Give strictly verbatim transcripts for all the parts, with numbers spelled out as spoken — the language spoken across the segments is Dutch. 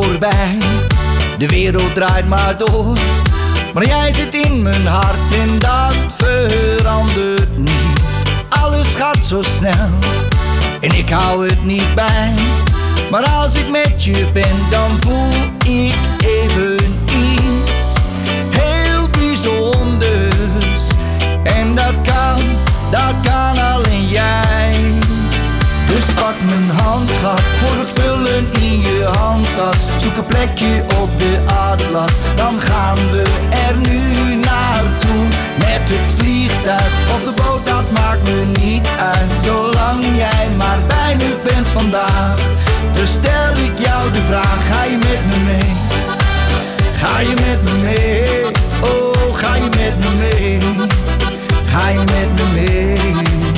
voorbij. De wereld draait maar door, maar jij zit in mijn hart en dat verandert niet. Alles gaat zo snel en ik hou het niet bij. Maar als ik met je ben, dan voel ik even iets heel bijzonders. En dat kan, dat kan alleen jij. Dus pak mijn hand, schat, voor het vullen in je handtas. Zoek een plekje op de atlas, dan gaan we er nu naartoe. Met het vliegtuig of de boot, dat maakt me niet uit. Zolang jij maar bij me bent vandaag. Dus stel ik jou de vraag, ga je met me mee? Ga je met me mee? Oh, ga je met me mee? Ga je met me mee?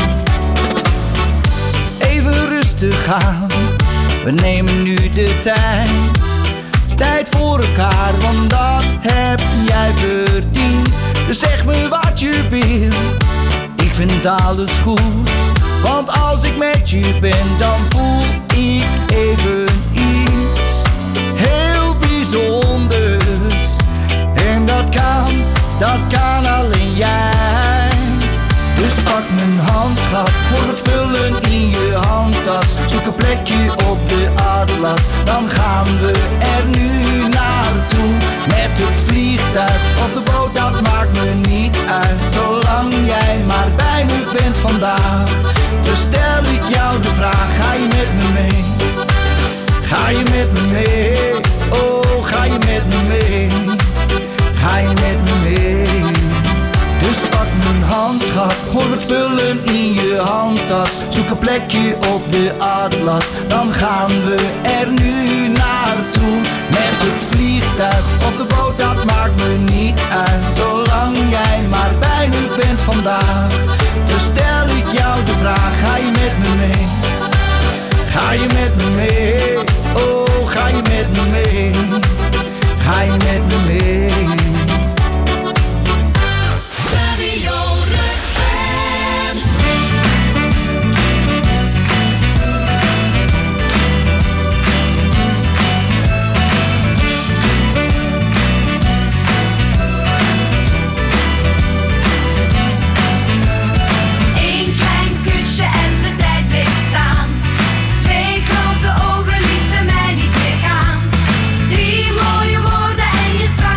Even rustig aan, we nemen nu de tijd. Tijd voor elkaar, want dat heb jij verdiend. Dus zeg me wat je wil, ik vind alles goed. Want als ik met je ben, dan voel ik even iets heel bijzonders. En dat kan, dat kan alleen jij. Dus pak mijn hand, schat, voor het vullen in je handtas. Zoek een plekje op de atlas, dan gaan we er nu naartoe. Met het vliegtuig of de boot, dat maakt me niet uit. Zolang jij maar bij me bent vandaag. Dus stel ik jou de vraag, ga je met me mee? Ga je met me mee? Oh, ga je met me mee? Ga je met me mee? Dus pak mijn hand, schat, gooi het vullen in je handtas. Zoek een plekje op de atlas, dan gaan we er nu naartoe. Met het vliegtuig of de boot, dat maakt me niet uit. Zolang jij maar bij me bent vandaag. Dus stel ik jou de vraag, ga je met me mee? Ga je met me mee? Oh, ga je met me mee? Ga je met me mee? Twee grote ogen lieten mij niet meer gaan. Drie mooie woorden en je sprak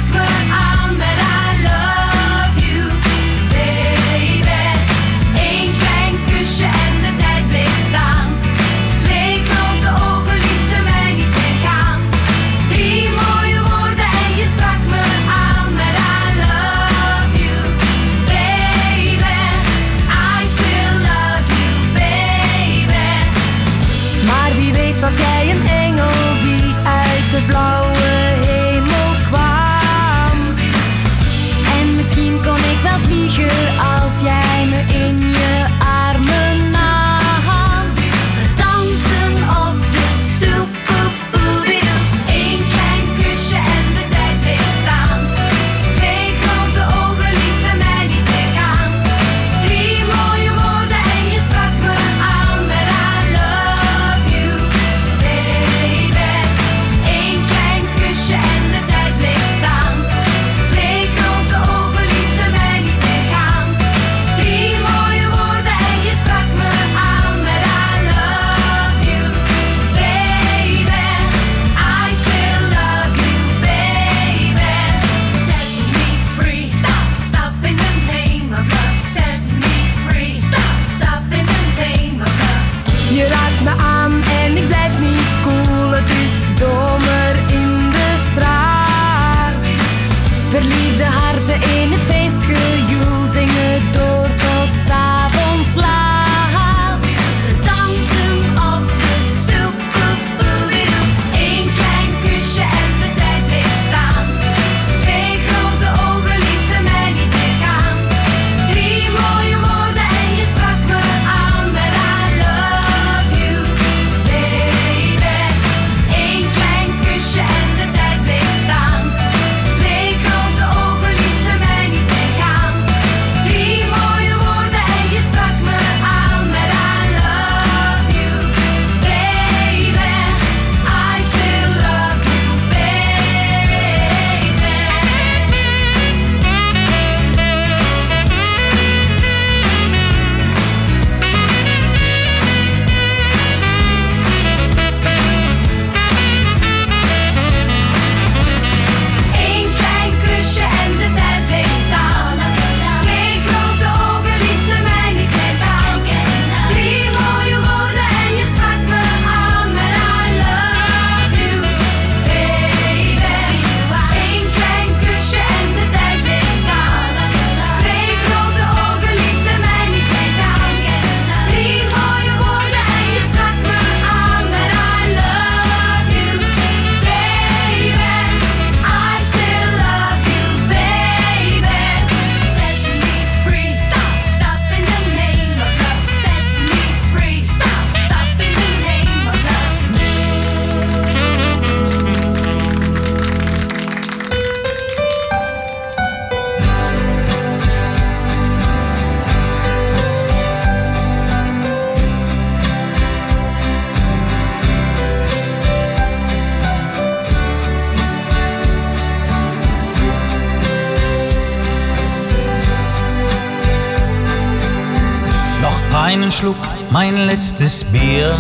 einen Schluck, mein letztes Bier.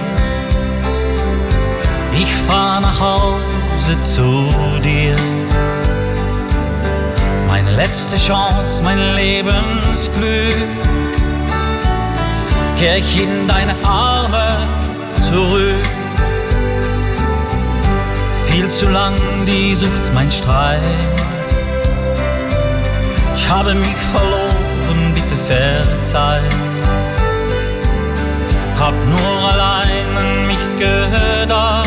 Ich fahr nach Hause zu dir. Meine letzte Chance, mein Lebensglück. Kehr ich in deine Arme zurück. Viel zu lang die Sucht, mein Streit. Ich habe mich verloren, bitte verzeih. Hab nur allein an mich gedacht.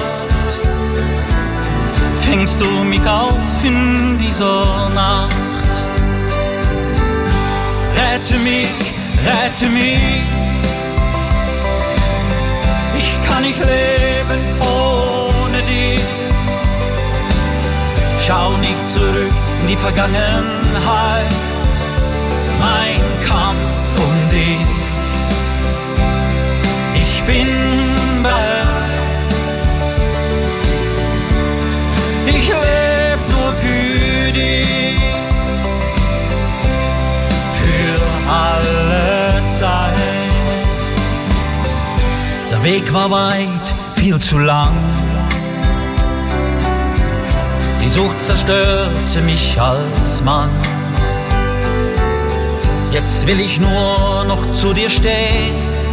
Fängst du mich auf in dieser Nacht? Rette mich, rette mich. Ich kann nicht leben ohne dich. Schau nicht zurück in die Vergangenheit. Mein Kampf um dich. Ich bin bereit. Ich leb nur für dich. Für alle Zeit. Der Weg war weit, viel zu lang. Die Sucht zerstörte mich als Mann. Jetzt will ich nur noch zu dir stehen.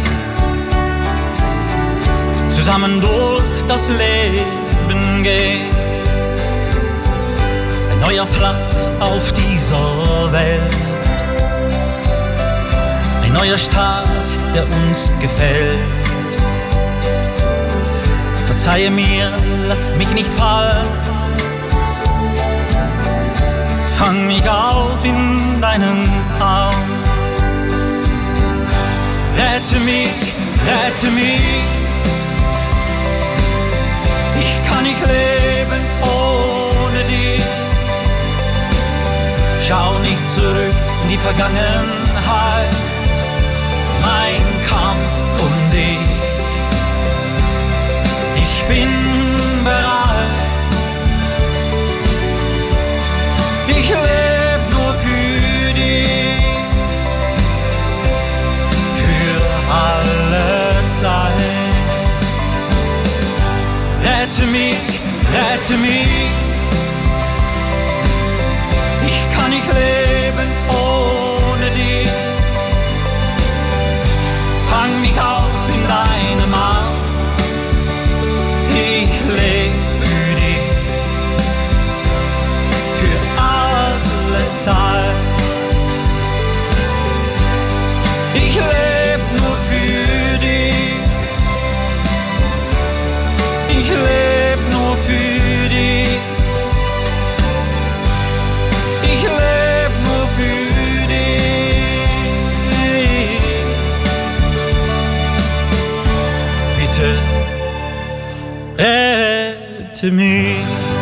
Zusammen durch das Leben gehen. Ein neuer Platz auf dieser Welt. Ein neuer Start, der uns gefällt. Verzeihe mir, lass mich nicht fallen. Fang mich auf in deinen Arm. Rette mich, rette mich. Ich kann nicht leben ohne dich. Schau nicht zurück in die Vergangenheit. Mein Kampf um dich. Ich bin bereit. Ich leb nur für dich. Für alle Zeit. Rette mich, rette mich. Ich kann nicht leben ohne dich. Fang mich auf in deinem Arm. Ich leb für dich. Für alle Zeit. Ich leb nur für dich. Ich leb nur für dich. Ich leb nur für dich. Bitte rette mich.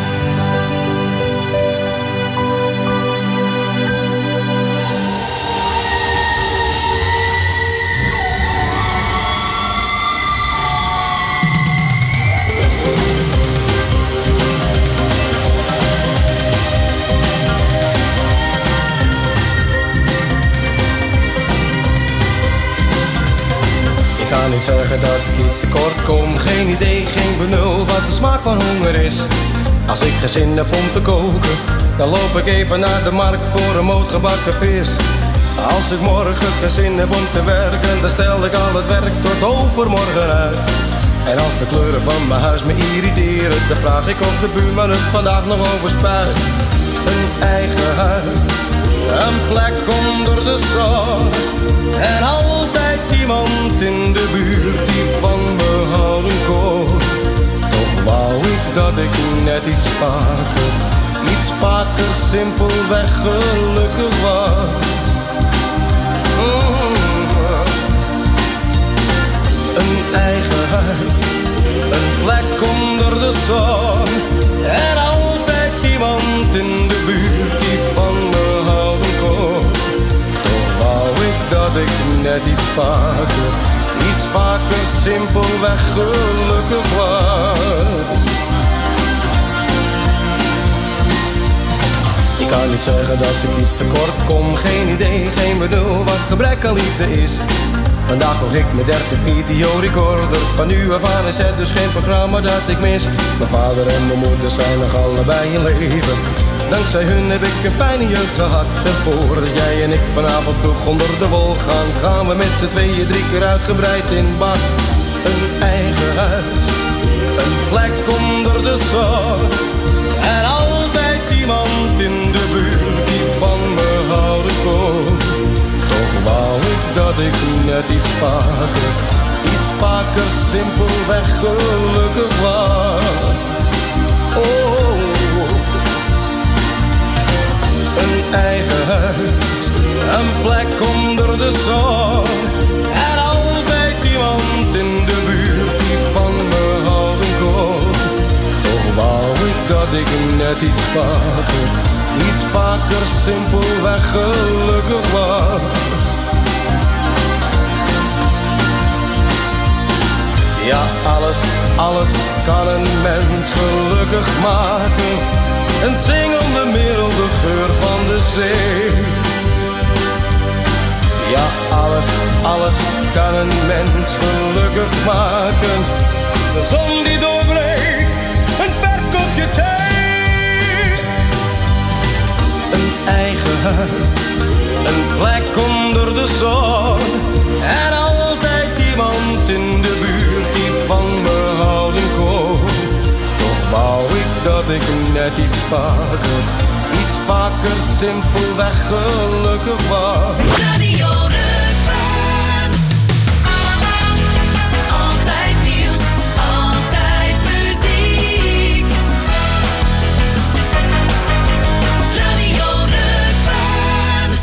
Ik kan niet zeggen dat ik iets tekort kom. Geen idee, geen benul wat de smaak van honger is. Als ik geen zin heb om te koken, dan loop ik even naar de markt voor een moot gebakken vis. Als ik morgen geen zin heb om te werken, dan stel ik al het werk tot overmorgen uit. En als de kleuren van mijn huis me irriteren, dan vraag ik of de buurman het vandaag nog overspuit. Een eigen huis, een plek onder de zon. En altijd iemand in de buurt die van me houden kon. Toch wou ik dat ik net iets vaker, iets vaker simpelweg gelukkig was. Mm. Een eigen huis, een plek onder de zon. En altijd iemand in de buurt die van me houden kon. Toch wou ik dat ik net iets vaker, iets vaker simpelweg gelukkig was. Ik kan niet zeggen dat ik iets tekort kom. Geen idee, geen benul wat gebrek aan liefde is. Vandaag nog ik mijn derde videorecorder. Van nu af aan is het dus geen programma dat ik mis. Mijn vader en mijn moeder zijn nog allebei in leven. Dankzij hun heb ik een fijne jeugd gehad. En voordat jij en ik vanavond vroeg onder de wol gaan, gaan we met z'n tweeën drie keer uitgebreid in bad. Een eigen huis, een plek onder de zon. En altijd iemand in de buurt die van me houden kon. Toch wou ik dat ik net iets vaker, iets vaker simpelweg gelukkig was. Oh, een eigen huis, een plek onder de zon. En altijd iemand in de buurt die van me houden kon. Toch wou ik dat ik net iets vaker, iets vaker simpelweg gelukkig was. Ja, alles, alles kan een mens gelukkig maken. Een zingende merel, de geur van de zee. Ja, alles, alles kan een mens gelukkig maken. De zon die doorbreekt, een vers kopje thee. Een eigen huis, een plek onder de zon. En altijd iemand in de buurt die van me houden kon. Toch wou ik dat ik net iets vaker, iets vaker simpelweg gelukkig was. Radio Rukven. Altijd nieuws, altijd muziek. Radio Rukven.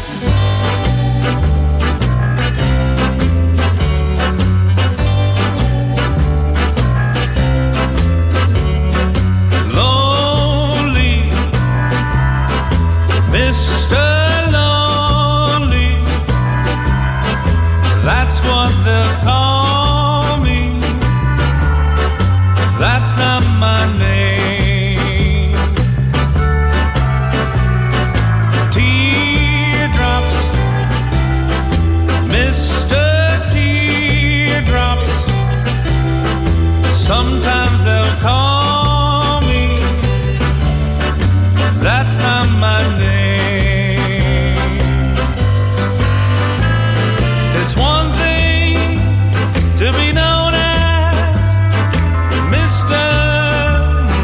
Lonely, Mister Lonely, that's what they'll call me. That's not my name. Teardrops, Mister Teardrops, sometimes they'll call me. That's not my name. It's one thing to be known as Mister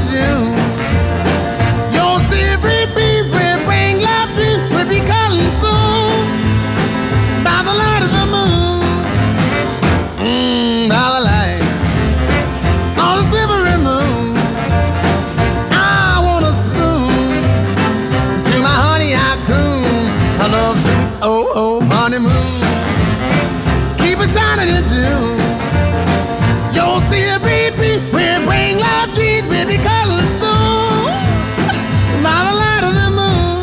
June. You'll see every breeze will bring love to, will be calling soon by the light of the moon. Mmm, by the light of the silvery moon. I want a spoon to my honey I croon. I love to, oh, oh, honeymoon. Keep it shining in June. You'll see every breeze will bring love trees will be calling soon by the light of the moon.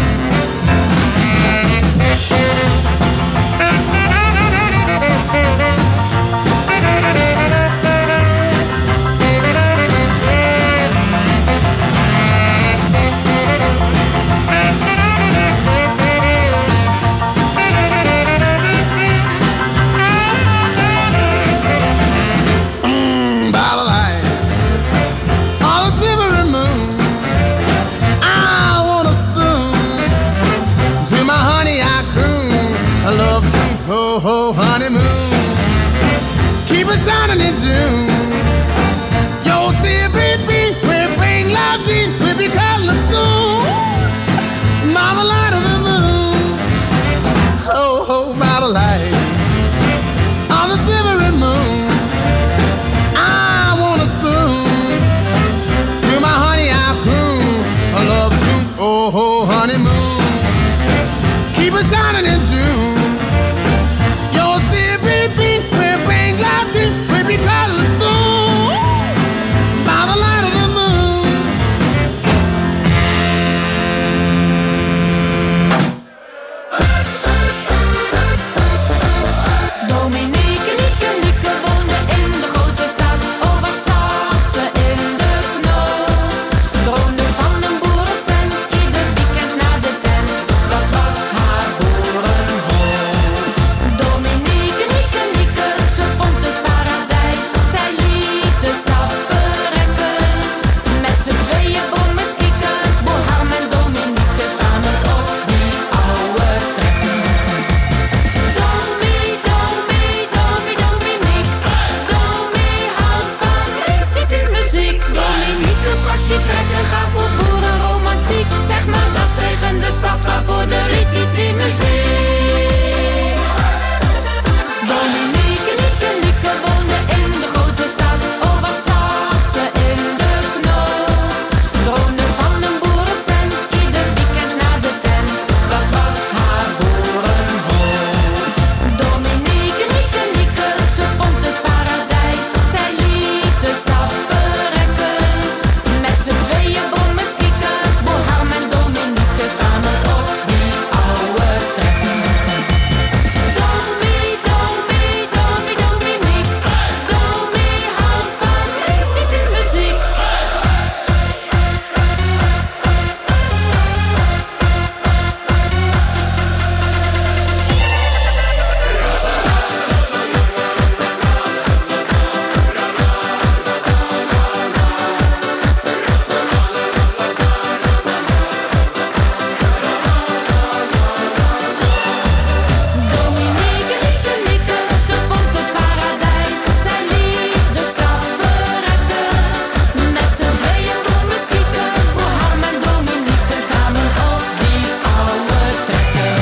Mm, by the light of the silvery moon. I want a spoon to my honey I croon. I love to, ho, ho, honeymoon. Keep it shining in June. You'll see every beat will bring love deep. We'll be calling soon by the light of the moon. Ho, ho, by the light of the silvery moon. I want a spoon to my honey I croon. I love to, oh, ho, honeymoon. Keep it shining in June. You'll see every beat will bring love to, we'll be calling soon by the light of the moon. Dominique, Nieke, Nieke woonde in de grote stad. Oh, wat zat ze in de knoop. Droomde van een boerenvent, ieder weekend naar de tent. Dat was haar boerenhoofd. Dominique, Nieke, Nieke, ze vond het paradijs. Zij liet de stad verrekken. Met z'n tweeën bommen skikken. Boerham en Dominique samen op die oude trekker. Domi, Domi, Domi, Dominique. Domi houdt van rititi-muziek. Dominique pakt die trekker, ga voor boerenromantiek. Zeg maar dag tegen de stad, ga voor de rititi-muziek. Dominique, Nieke, Nieke woonde in de grote stad. Oh, wat zat ze in de knoop. Droomde van een boerenvent, ieder weekend naar de tent. Dat was haar boerenhoofd. Dominique, Nieke, Nieke, ze vond het paradijs. Zij liet de stad verrekken. Met z'n tweeën bommen skikken. Boerham en Dominique samen op die oude trekker. Domi, Domi, Domi, Dominique. Domi houdt van rititi-muziek. Dominique, Nieke, Nieke, ze vond het paradijs. Zij liet de stad verrekken. Met z'n tweeën bommen skikken. Boerham en Dominique samen op die oude trekker.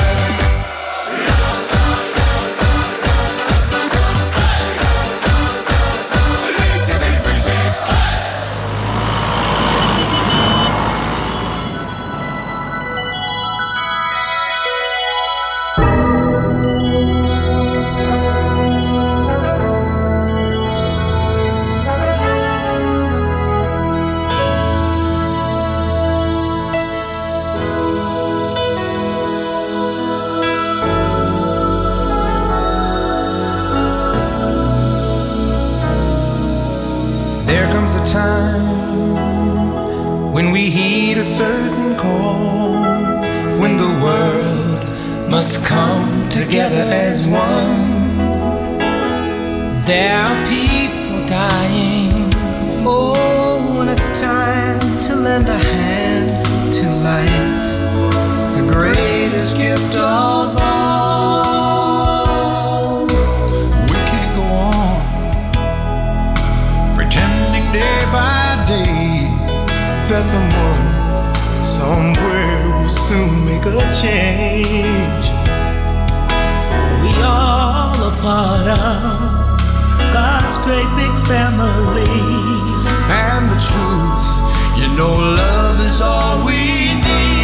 There comes a time when we heed a certain call, when the world must come together as one. There are people dying. Oh, and it's time to lend a hand to life, the greatest gift of all. We can't go on pretending day by day change. We all a part of God's great big family. And the truth, you know, love is all we need.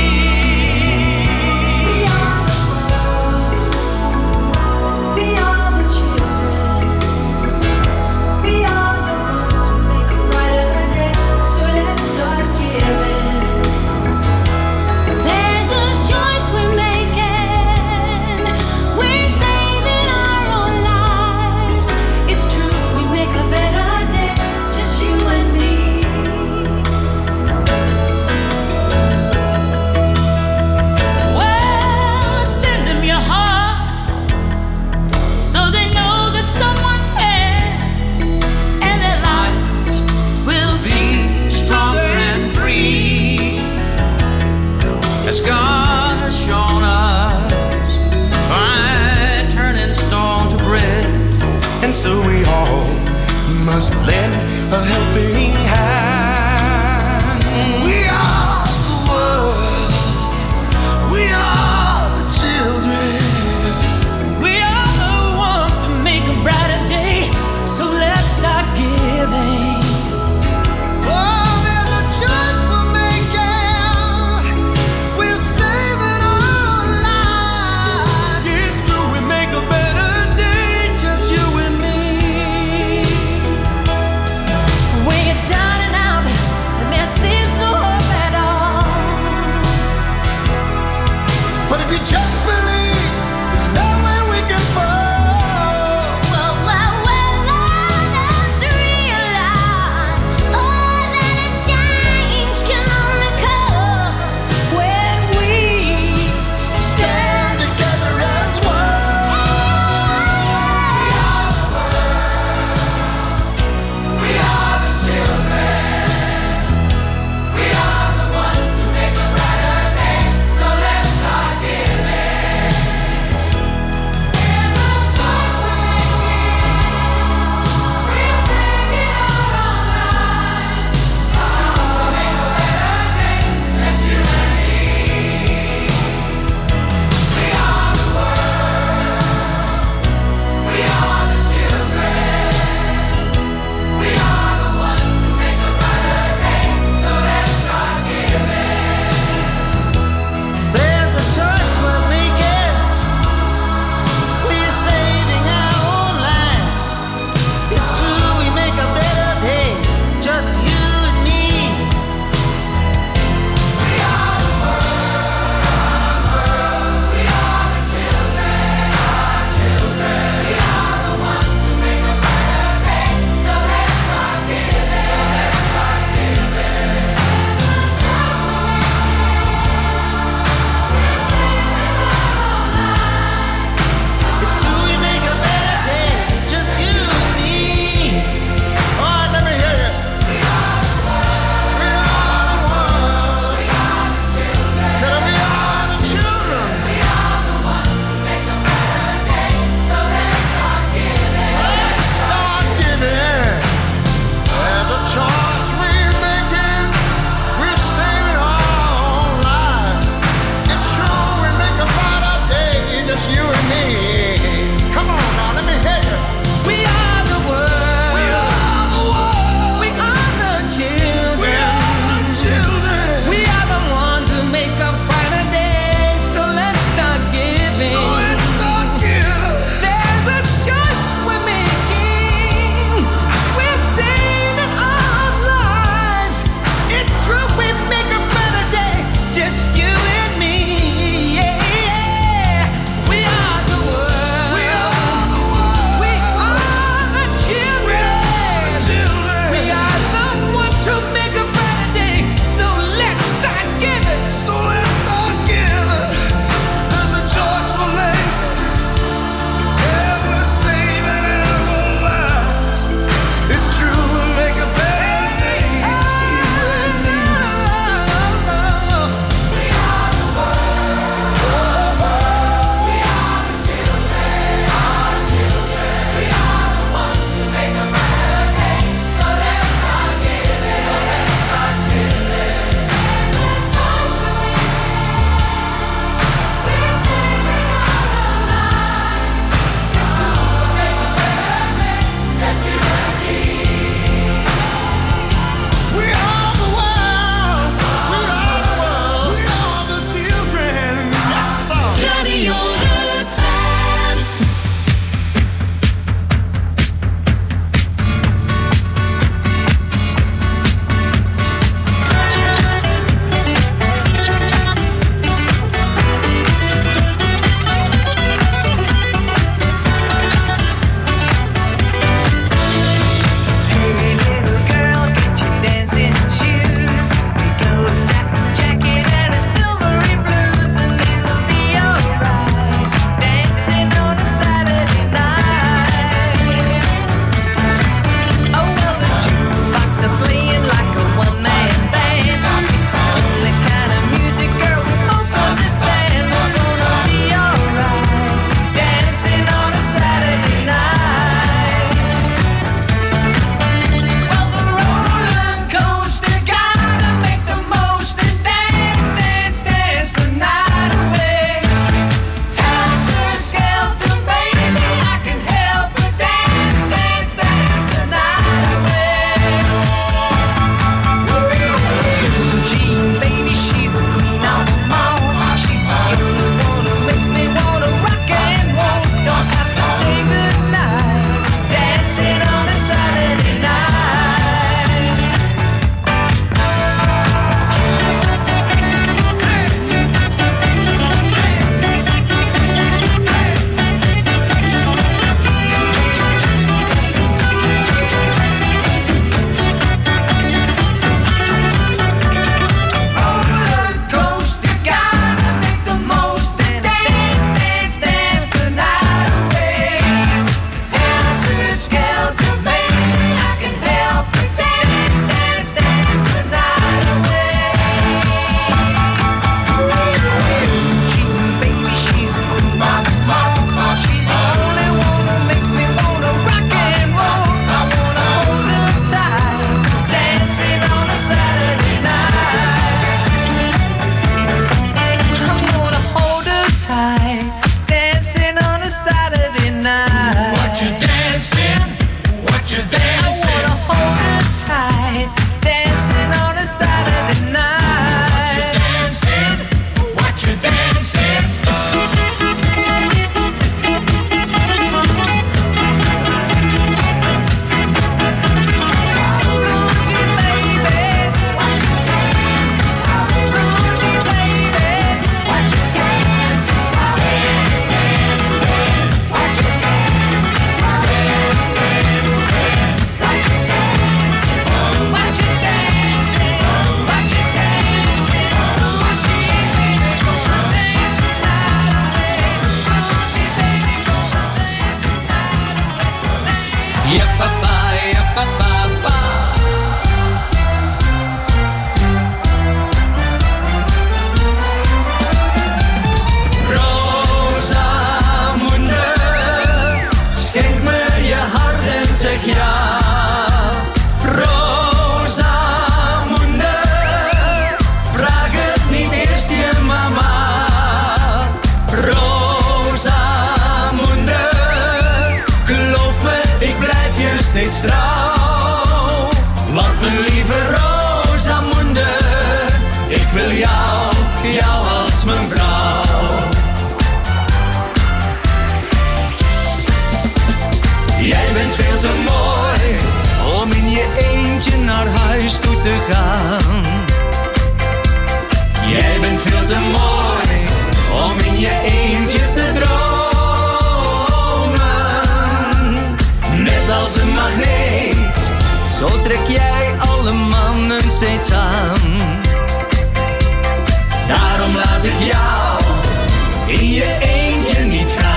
As God has shown us by turning stone to bread. And so we all must lend a helping hand. We are the world. We are the children. We are the one to make a brighter day. So let's start giving. Down and out. you dancing? What you dancing? I wanna hold her tight, dancing on a Saturday night. What you dancing? What you dancing? Zeg ja, Rosamunde, vraag het niet eerst je mama. Rosamunde, geloof me, ik blijf je steeds trouw. Want mijn lieve Rosamunde, ik wil jou, jou als mijn vrouw. Jij bent veel te mooi om in je eentje naar huis toe te gaan. Jij bent veel te mooi om in je eentje te dromen. Net als een magneet, zo trek jij alle mannen steeds aan. Daarom laat ik jou in je eentje niet gaan.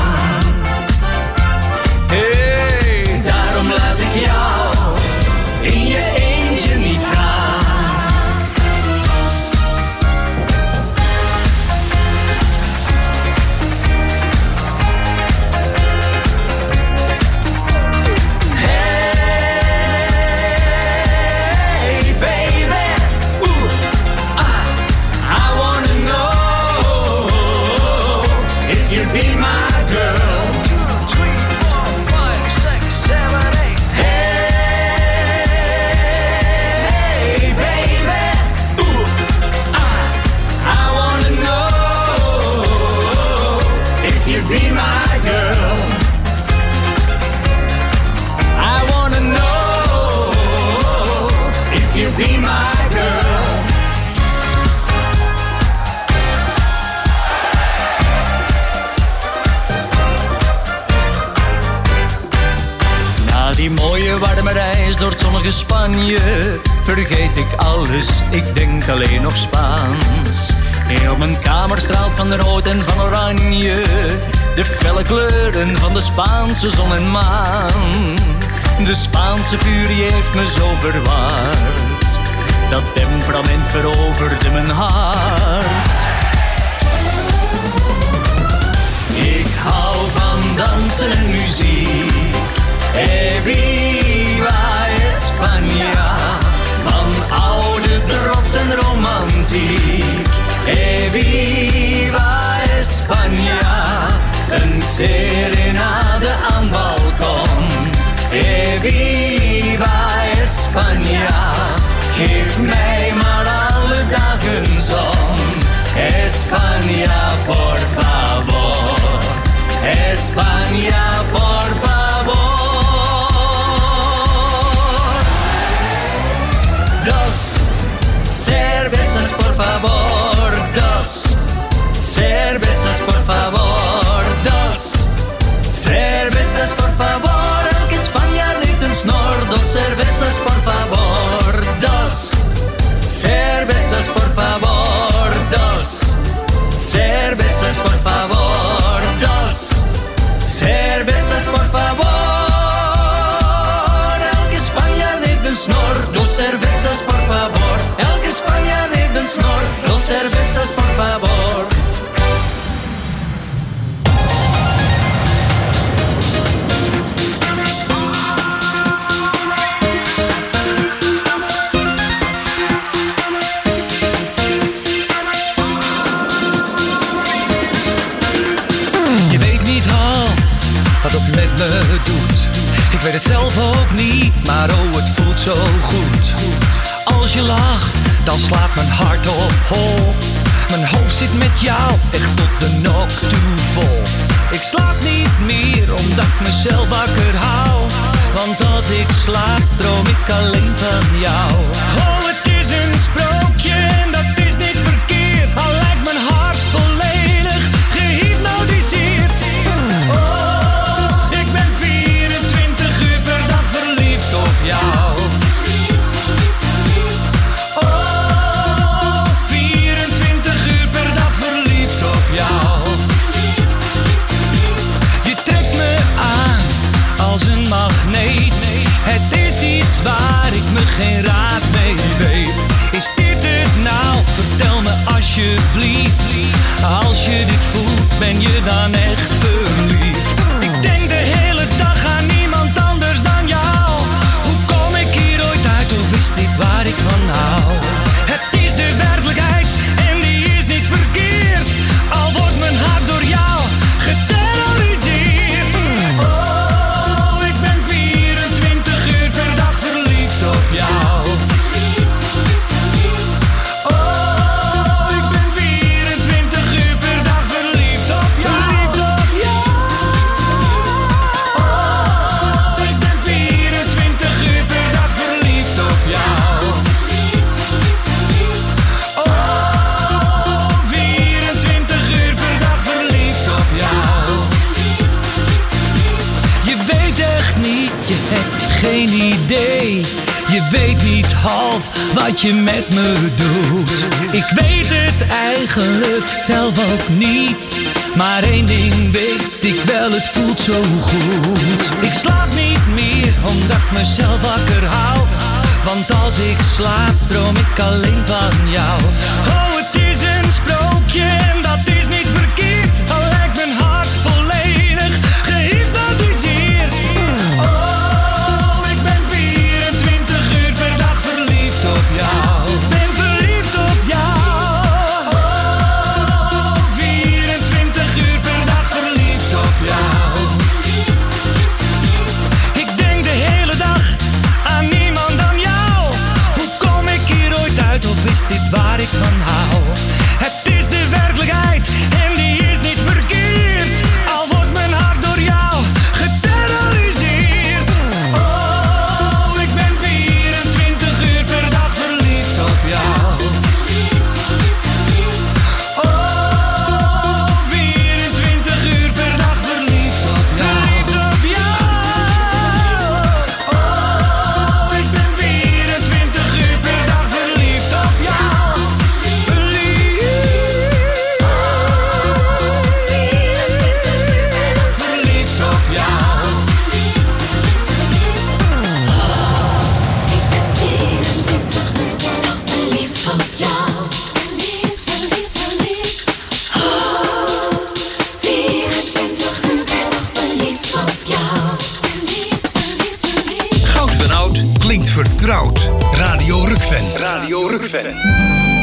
Hey, daarom laat ik jou in je eentje niet gaan. Hey baby, ooh, ah, I wanna know if you'd be my girl. Be my girl. I wanna know if you be my girl. Na die mooie warme reis door het zonnige Spanje vergeet ik alles, ik denk alleen nog Spaans. Heel mijn kamer straalt van rood en van oranje, de felle kleuren van de Spaanse zon en maan. De Spaanse furie heeft me zo verward, dat temperament veroverde mijn hart. Ik hou van dansen en muziek, hey viva España, van oude trots en romantiek. Hey viva España, een serenade aan balkon. Hey viva España, geef mij maar alle dagen zon. España, por favor. España, por favor. Dos cervezas, por favor. Dos cervezas, por favor. Dos cervezas, por favor. Elke Spanjaard heeft een snor. Dos cervezas, por favor. Dos cervezas, por favor. Dos cervezas, por favor. Dos cervezas, por favor. Elke Spanjaard heeft een snor. Dos cervezas, por favor. Elke Spanjaard heeft een snor. Dos cervezas, por favor. Je weet niet al wat op met me doet. Ik weet het zelf ook niet, maar oh, het voelt zo goed. Als je lacht, dan slaat mijn hart op hol. Mijn hoofd zit met jou echt tot de nok toe vol. Ik slaap niet meer omdat ik mezelf wakker hou. Want als ik slaap, droom ik alleen van jou. Oh, het is een sprookje en dat is niet verkeerd. Al lijkt mijn hart volledig gehypnotiseerd. Oh, ik ben vierentwintig uur per dag verliefd op jou. Oh, vierentwintig uur per dag verliefd op jou. Je trekt me aan als een magneet. Het is iets waar ik me geen raad mee weet. Is dit het nou? Vertel me alsjeblieft. Als je dit voelt, ben je dan echt verliefd? Ik denk de hele dag aan niemand anders dan jou. Hoe kom ik hier ooit uit of is dit waar ik van hou? Het is de werkelijkheid en die is niet verkeerd. Al wordt mijn hart door jou geterroriseerd. Oh, ik ben vierentwintig uur per dag verliefd op jou. Oh, ik ben vierentwintig uur per dag verliefd op jou. Oh, ik ben vierentwintig uur per dag verliefd op jou. Oh, vierentwintig uur per dag verliefd op jou. Je weet echt niet, je hebt geen idee. Je weet niet half wat je met me doet. Ik weet het eigenlijk zelf ook niet. Maar één ding weet ik wel, het voelt zo goed. Ik slaap niet meer omdat ik mezelf wakker hou. Want als ik slaap, droom ik alleen van jou. Oh, het is een sprookje en dat is niet verkeerd. Al lijkt mijn hart volledig gehypnotiseerd. Oh, ik ben vierentwintig uur per dag verliefd op jou. Ben verliefd op jou. Oh, vierentwintig uur per dag verliefd op jou. Ik denk de hele dag aan niemand dan jou. Hoe kom ik hier ooit uit of is dit waar ik van hou? Het is de werkelijkheid en die is niet verkeerd. Al wordt mijn hart door jou geterroriseerd. Oh, ik ben vierentwintig uur per dag verliefd op jou. Oh, vierentwintig uur per dag verliefd op jou. Verliefd op jou. Oh, ik ben vierentwintig uur per dag verliefd op jou. Verliefd. Verliefd op jou. Verliefd op jou. Verliefd, verliefd, verliefd. Oh, vierentwintig uur per dag verliefd op jou. Verliefd, verliefd, verliefd. Goud van Oud klinkt vertrouwd. Radio Rukven. Radio Rukven.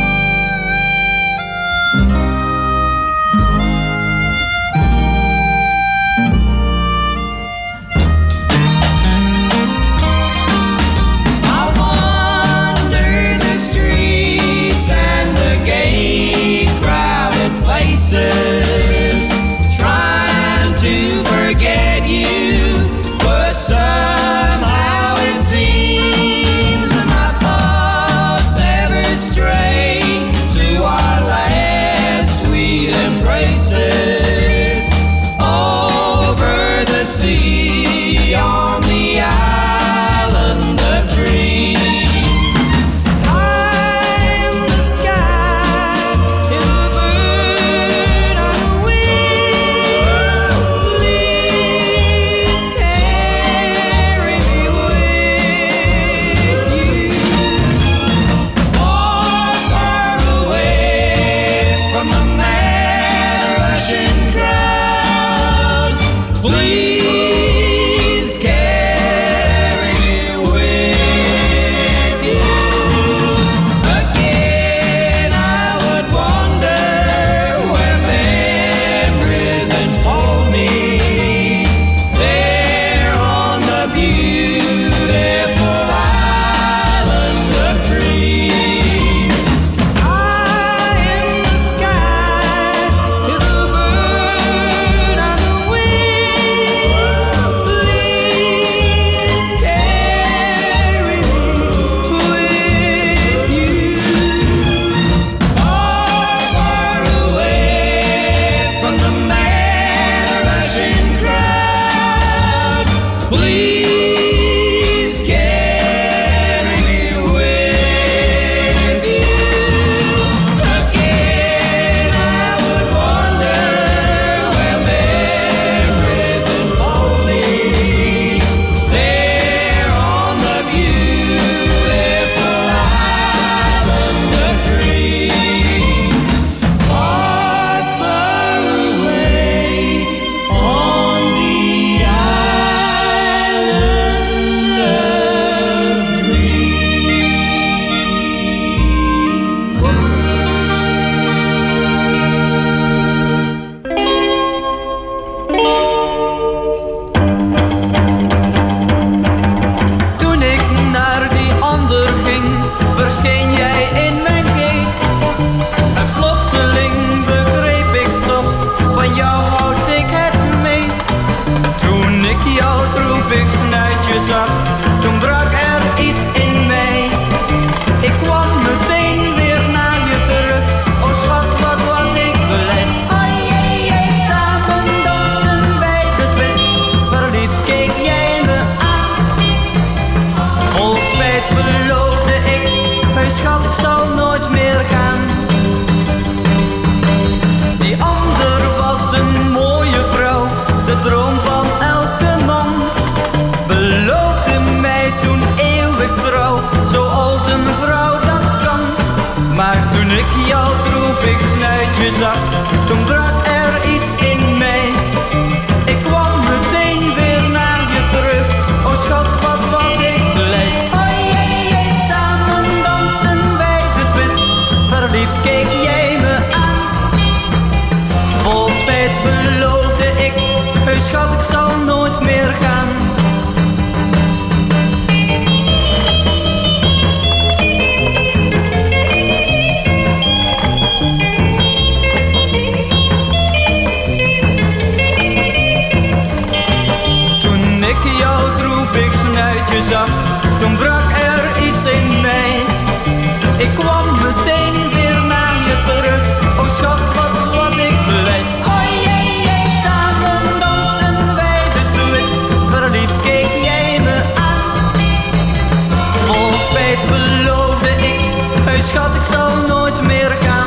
I wander the streets and the gay crowded places, trying to forget you, but somehow it seems that my thoughts ever stray. Please carry me with you. Again I would wonder where memories enfold me. There on the beautiful island of dreams, far, far away on the island of Toen ik naar die ander ging, verscheen jij in mijn geest. En plotseling begreep ik toch, van jou houd ik het meest. Toen ik jou droevig snuitje zag, toen brak er iets in mij. Ik kwam meteen weer naar je terug, oh schat, wat was ik blij. Oh jee, jee, samen dansten wij de twist, verliefd keek jij me aan. Vol spijt beloofde ik, hey schat, ik zal nooit meer gaan. Die ander was een mooie vrouw, de droom van elke man. Beloofde mij toen eeuwig trouw, zoals een vrouw dat kan. Maar toen ik jou droevig snuitje zag, toen brak er iets in mij. Ik kwam meteen weer naar je terug, oh schat, wat was ik blij. Oh jee, jee, samen dansten wij de twist, verliefd keek jij me aan. Vol spijt beloofde ik, hey schat, ik zal nooit meer gaan. Toen ik jou droevig snuitje zag, toen brak er iets in mij. Ik kwam meteen weer naar je terug, oh schat, wat was ik blij. Oh jee, jee, samen dansten wij de twist, verliefd keek jij me aan. Vol spijt beloofde ik, hey schat, ik zal nooit meer gaan.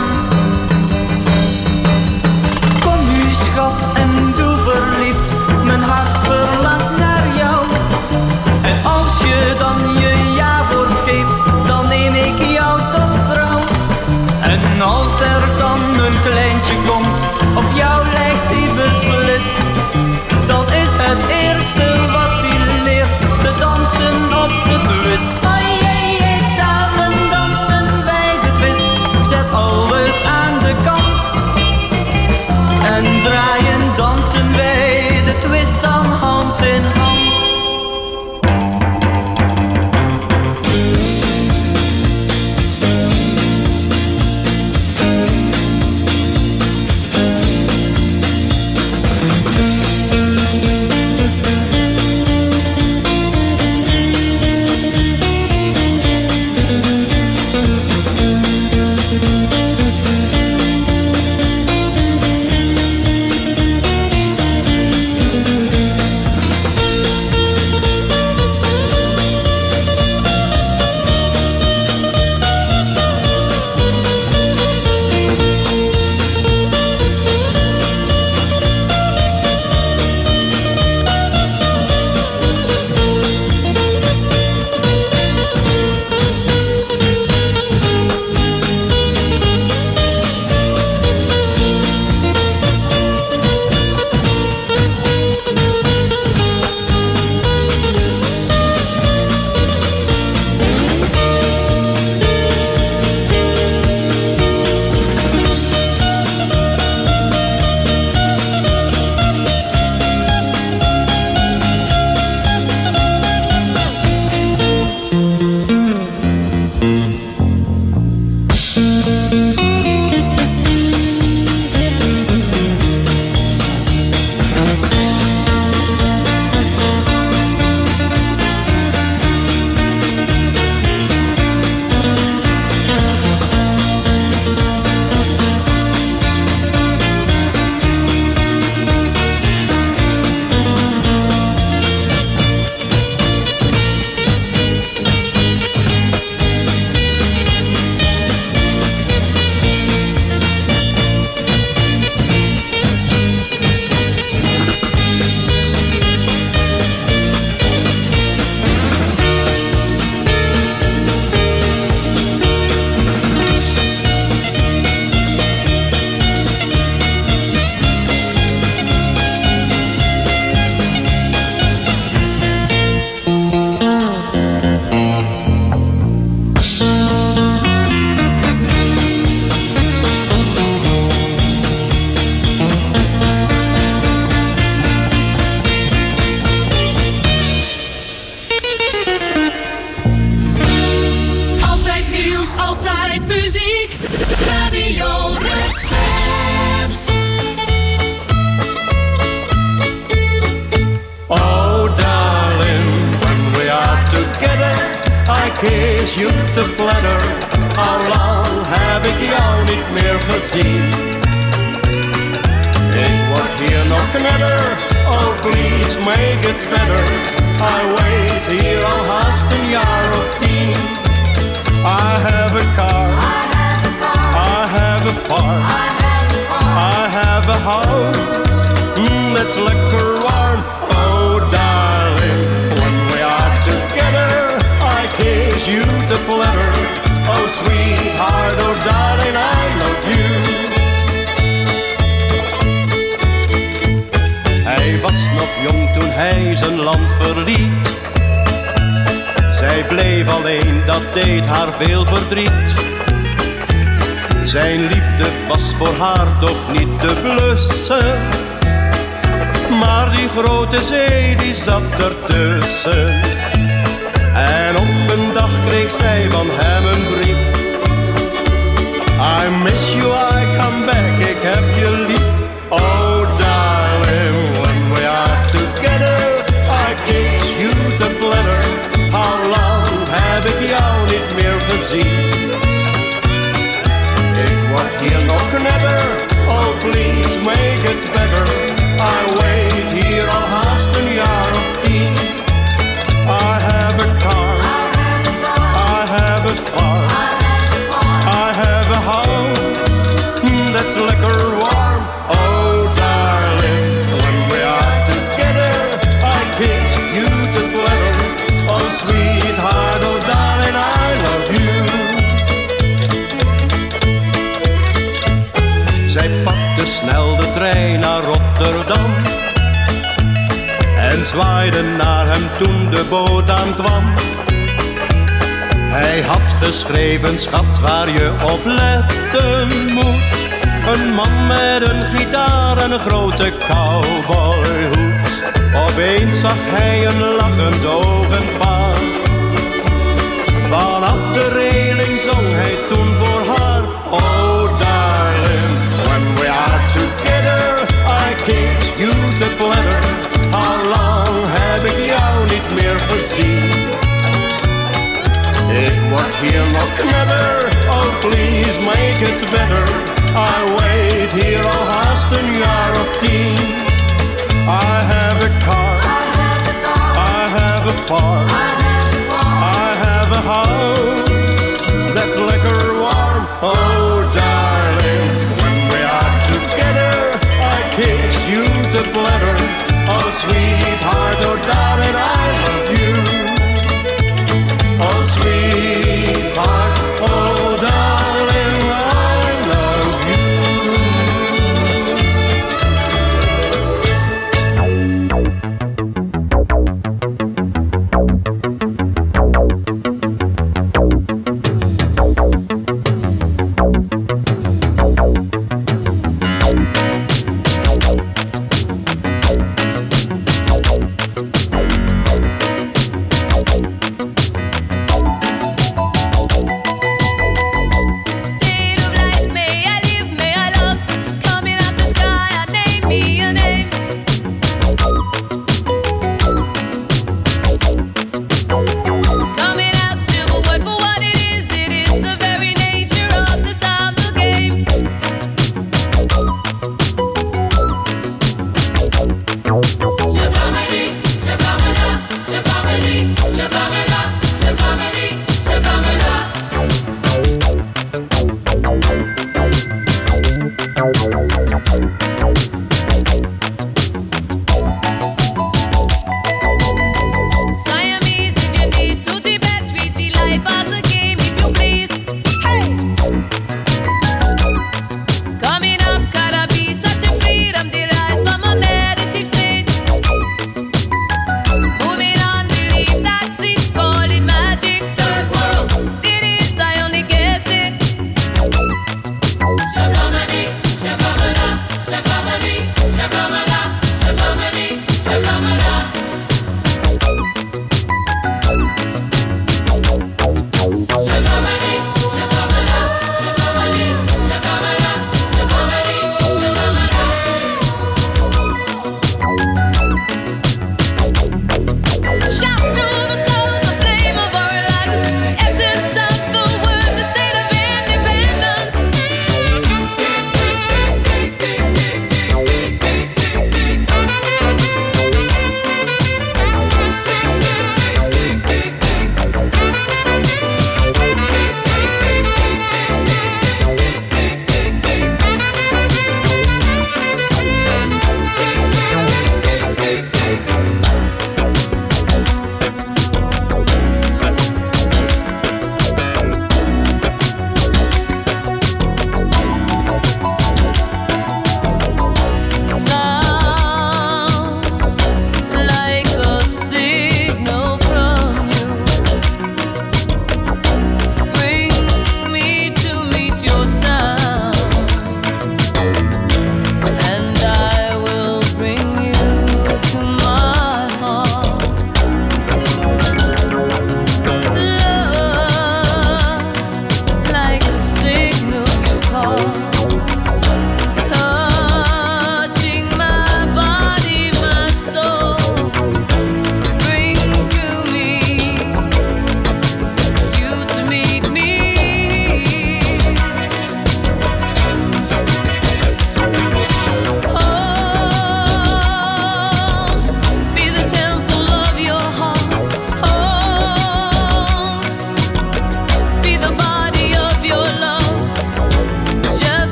Kom nu schat en doe verliefd, mijn hart verlangt naar jou. En als je dan je ja you te platter. Al lang heb ik jou niet meer gezien. Ik word hier nog knetter, oh please make it better. I wait hier al haast een jaar of tien. I have a car, I have a farm, I have a house, mm, that's lekker warm. Oh darling, when we are together, I kiss you to platter. Oh sweetheart, oh darling, I love you. Hij was nog jong toen hij zijn land verliet. Zij bleef alleen, dat deed haar veel verdriet. Zijn liefde was voor haar toch niet te blussen. Maar die grote zee, die zat ertussen. En op een dag kreeg zij van hem een brief. I miss you, I come back, ik heb je lief. Oh darling, when we are together, I kiss you to platter. How long heb ik jou niet meer gezien? Ik word hier nog knetter, oh please make it better. I wait hier al haast een jaar of tien. I have a car, I have a farm, I have a house, mm, that's lekker warm. Oh darling, when we are together, I kiss you to platter. Oh sweetheart, oh darling, I love you. Zij pakte snel de trein naar Rotterdam en zwaaide naar hem toen de boot aankwam. Hij had geschreven, schat, waar je op letten moet. Een man met een gitaar en een grote cowboyhoed. Opeens zag hij een lachend ogenpaar. Vanaf de reling zong hij toen voor haar. Oh darling, when we are together, I kiss you to platter. How long heb ik jou niet meer gezien? Ik word hier nog knetter, oh please make it better. I wait hier al haast een jaar of tien. I have a car,